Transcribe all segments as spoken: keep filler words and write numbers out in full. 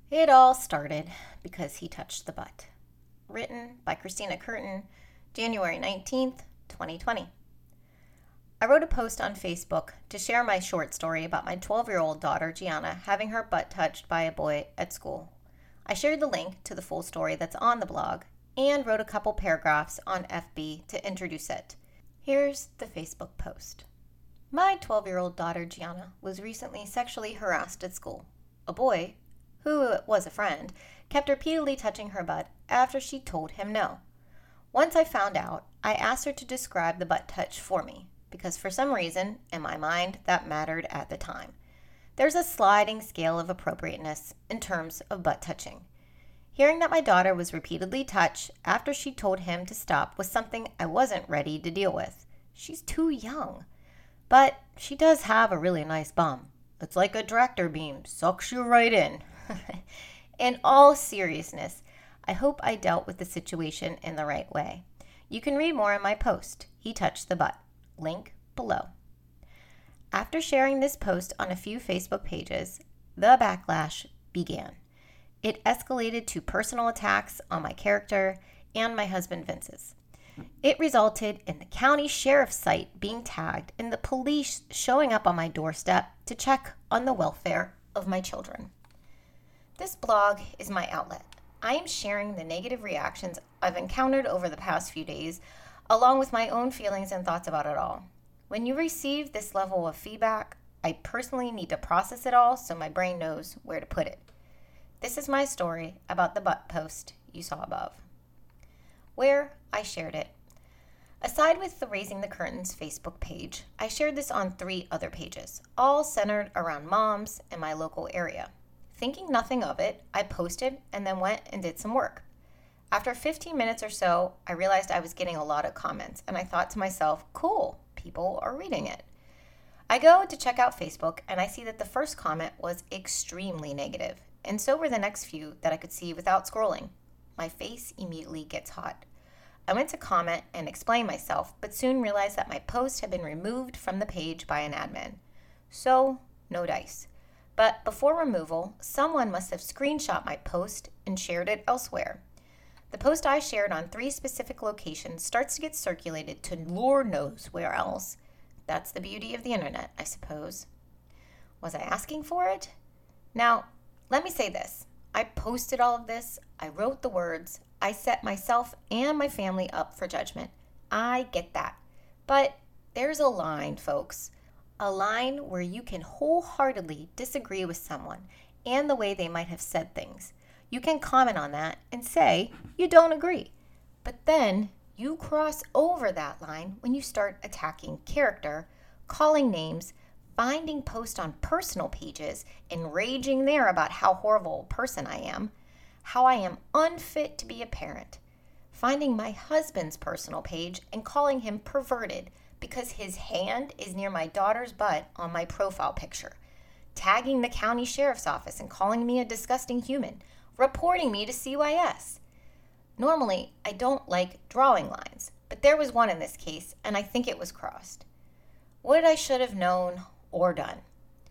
It all started because he touched the butt. Written by Christina Curtin, January nineteenth, twenty twenty. I wrote a post on Facebook to share my short story about my twelve-year-old daughter, Gianna, having her butt touched by a boy at school. I shared the link to the full story that's on the blog and wrote a couple paragraphs on F B to introduce it. Here's the Facebook post. My twelve-year-old daughter, Gianna, was recently sexually harassed at school. A boy, who was a friend, kept repeatedly touching her butt after she told him no. Once I found out, I asked her to describe the butt touch for me, because for some reason, in my mind, that mattered at the time. There's a sliding scale of appropriateness in terms of butt touching. Hearing that my daughter was repeatedly touched after she told him to stop was something I wasn't ready to deal with. She's too young. But she does have a really nice bum. It's like a tractor beam, sucks you right in. In all seriousness, I hope I dealt with the situation in the right way. You can read more in my post, He Touched the Butt. Link below. After sharing this post on a few Facebook pages, the backlash began. It escalated to personal attacks on my character and my husband Vince's. It resulted in the county sheriff's site being tagged and the police showing up on my doorstep to check on the welfare of my children. This blog is my outlet. I am sharing the negative reactions I've encountered over the past few days, along with my own feelings and thoughts about it all. When you receive this level of feedback, I personally need to process it all so my brain knows where to put it. This is my story about the butt post you saw above, where I shared it. Aside with the Raising the Curtains Facebook page, I shared this on three other pages, all centered around moms in my local area. Thinking nothing of it, I posted and then went and did some work. After fifteen minutes or so, I realized I was getting a lot of comments, and I thought to myself, cool, people are reading it. I go to check out Facebook, and I see that the first comment was extremely negative, and so were the next few that I could see without scrolling. My face immediately gets hot. I went to comment and explain myself, but soon realized that my post had been removed from the page by an admin. So, no dice. But before removal, someone must have screenshot my post and shared it elsewhere. The post I shared on three specific locations starts to get circulated to Lord knows where else. That's the beauty of the internet, I suppose. Was I asking for it? Now, let me say this. I posted all of this, I wrote the words, I set myself and my family up for judgment. I get that. But there's a line, folks. A line where you can wholeheartedly disagree with someone and the way they might have said things. You can comment on that and say you don't agree. But then you cross over that line when you start attacking character, calling names, finding posts on personal pages, and raging there about how horrible a person I am, how I am unfit to be a parent, finding my husband's personal page and calling him perverted because his hand is near my daughter's butt on my profile picture, tagging the county sheriff's office and calling me a disgusting human, reporting me to C Y S. Normally, I don't like drawing lines, but there was one in this case, and I think it was crossed. What I should have known or done.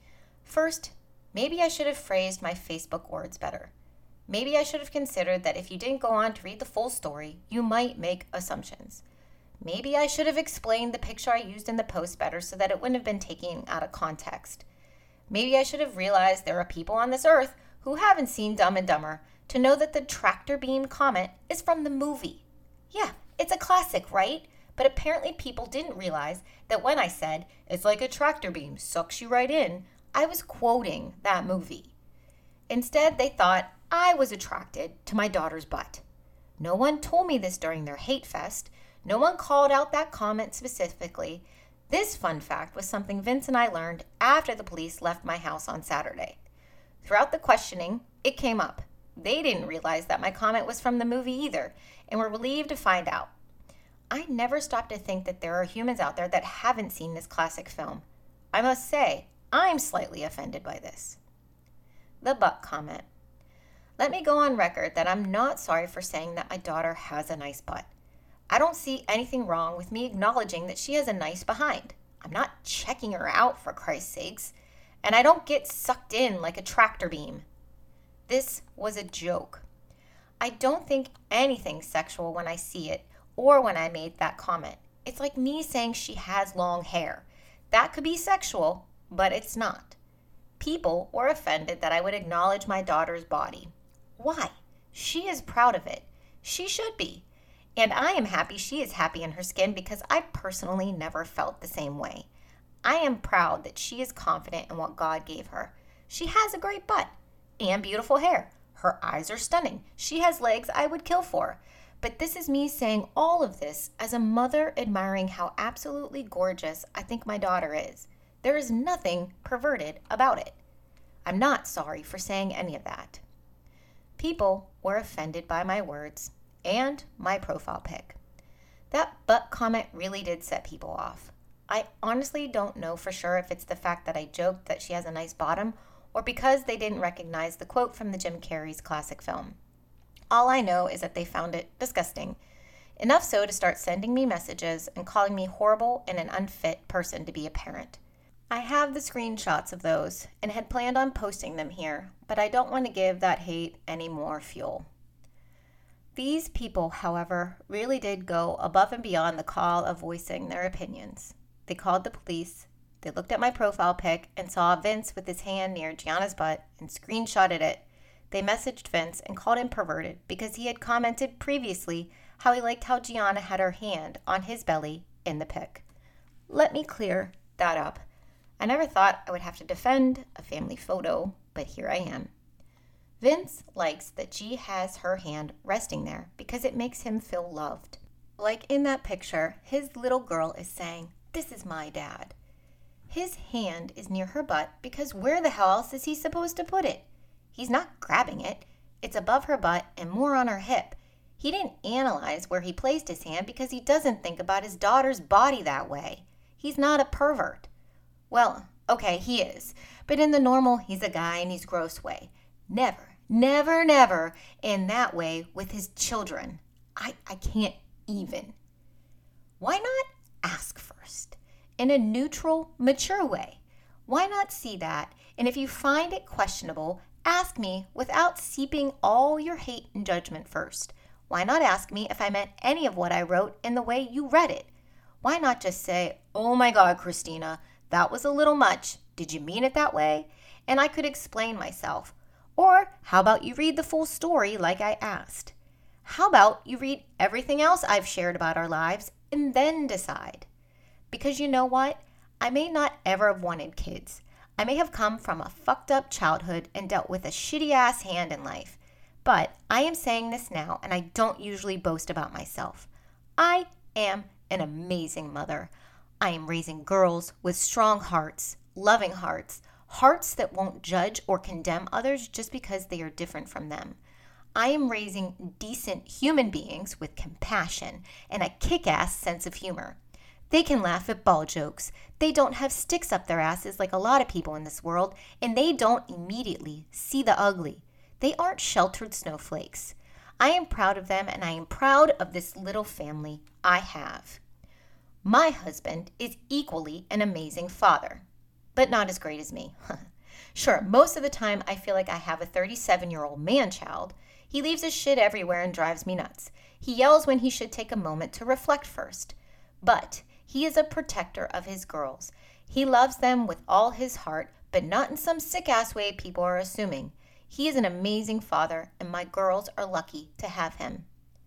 First, maybe I should have phrased my Facebook words better. Maybe I should have considered that if you didn't go on to read the full story, you might make assumptions. Maybe I should have explained the picture I used in the post better so that it wouldn't have been taken out of context. Maybe I should have realized there are people on this earth who haven't seen Dumb and Dumber to know that the tractor beam comment is from the movie. Yeah, it's a classic, right? But apparently people didn't realize that when I said, it's like a tractor beam, sucks you right in, I was quoting that movie. Instead, they thought I was attracted to my daughter's butt. No one told me this during their hate fest. No one called out that comment specifically. This fun fact was something Vince and I learned after the police left my house on Saturday. Throughout the questioning, it came up. They didn't realize that my comment was from the movie either, and were relieved to find out. I never stopped to think that there are humans out there that haven't seen this classic film. I must say, I'm slightly offended by this. The butt comment. Let me go on record that I'm not sorry for saying that my daughter has a nice butt. I don't see anything wrong with me acknowledging that she has a nice behind. I'm not checking her out, for Christ's sakes. And I don't get sucked in like a tractor beam. This was a joke. I don't think anything's sexual when I see it or when I made that comment. It's like me saying she has long hair. That could be sexual, but it's not. People were offended that I would acknowledge my daughter's body. Why? She is proud of it. She should be. And I am happy she is happy in her skin because I personally never felt the same way. I am proud that she is confident in what God gave her. She has a great butt and beautiful hair. Her eyes are stunning. She has legs I would kill for. But this is me saying all of this as a mother admiring how absolutely gorgeous I think my daughter is. There is nothing perverted about it. I'm not sorry for saying any of that. People were offended by my words and my profile pic. That butt comment really did set people off. I honestly don't know for sure if it's the fact that I joked that she has a nice bottom or because they didn't recognize the quote from the Jim Carrey's classic film. All I know is that they found it disgusting, enough so to start sending me messages and calling me horrible and an unfit person to be a parent. I have the screenshots of those and had planned on posting them here, but I don't want to give that hate any more fuel. These people, however, really did go above and beyond the call of voicing their opinions. They called the police, they looked at my profile pic and saw Vince with his hand near Gianna's butt and screenshotted it. They messaged Vince and called him perverted because he had commented previously how he liked how Gianna had her hand on his belly in the pic. Let me clear that up. I never thought I would have to defend a family photo, but here I am. Vince likes that G has her hand resting there because it makes him feel loved. Like in that picture, his little girl is saying, "This is my dad." His hand is near her butt because where the hell else is he supposed to put it? He's not grabbing it. It's above her butt and more on her hip. He didn't analyze where he placed his hand because he doesn't think about his daughter's body that way. He's not a pervert. Well, okay, he is. But in the normal, he's a guy and he's gross way. Never, never, never in that way with his children. I, I can't even. Why not ask first? In a neutral, mature way. Why not see that? And if you find it questionable, ask me without seeping all your hate and judgment first. Why not ask me if I meant any of what I wrote in the way you read it? Why not just say, "Oh my God, Christina, that was a little much. Did you mean it that way?" And I could explain myself. Or how about you read the full story like I asked? How about you read everything else I've shared about our lives and then decide? Because you know what? I may not ever have wanted kids. I may have come from a fucked up childhood and dealt with a shitty ass hand in life. But I am saying this now, and I don't usually boast about myself. I am an amazing mother. I am raising girls with strong hearts, loving hearts, hearts that won't judge or condemn others just because they are different from them. I am raising decent human beings with compassion and a kick-ass sense of humor. They can laugh at ball jokes. They don't have sticks up their asses like a lot of people in this world, and they don't immediately see the ugly. They aren't sheltered snowflakes. I am proud of them, and I am proud of this little family I have. My husband is equally an amazing father, but not as great as me. Sure, most of the time I feel like I have a thirty-seven-year-old man-child. He leaves his shit everywhere and drives me nuts. He yells when he should take a moment to reflect first. But he is a protector of his girls. He loves them with all his heart, but not in some sick-ass way people are assuming. He is an amazing father, and my girls are lucky to have him.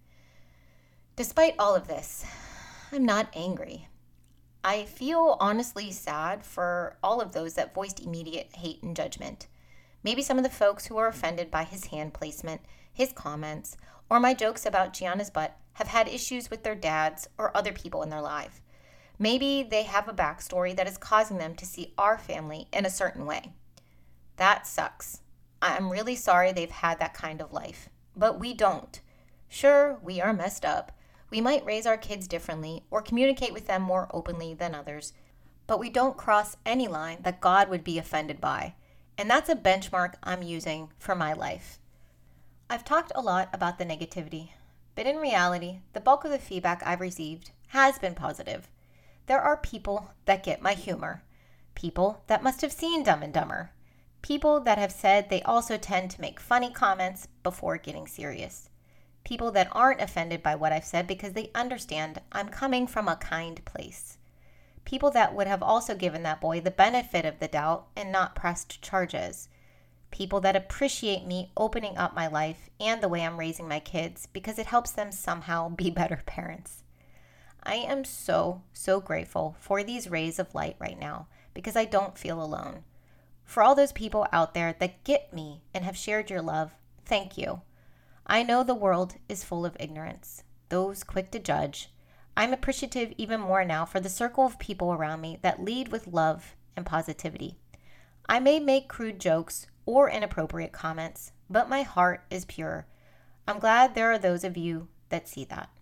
Despite all of this, I'm not angry. I feel honestly sad for all of those that voiced immediate hate and judgment. Maybe some of the folks who are offended by his hand placement, his comments, or my jokes about Gianna's butt have had issues with their dads or other people in their life. Maybe they have a backstory that is causing them to see our family in a certain way. That sucks. I'm really sorry they've had that kind of life, but we don't. Sure, we are messed up. We might raise our kids differently or communicate with them more openly than others, but we don't cross any line that God would be offended by, and that's a benchmark I'm using for my life. I've talked a lot about the negativity, but in reality, the bulk of the feedback I've received has been positive. There are people that get my humor, people that must have seen Dumb and Dumber, People that have said they also tend to make funny comments before getting serious. People that aren't offended by what I've said because they understand I'm coming from a kind place. People that would have also given that boy the benefit of the doubt and not pressed charges. People that appreciate me opening up my life and the way I'm raising my kids because it helps them somehow be better parents. I am so, so grateful for these rays of light right now because I don't feel alone. For all those people out there that get me and have shared your love, thank you. I know the world is full of ignorance, those quick to judge. I'm appreciative even more now for the circle of people around me that lead with love and positivity. I may make crude jokes or inappropriate comments, but my heart is pure. I'm glad there are those of you that see that.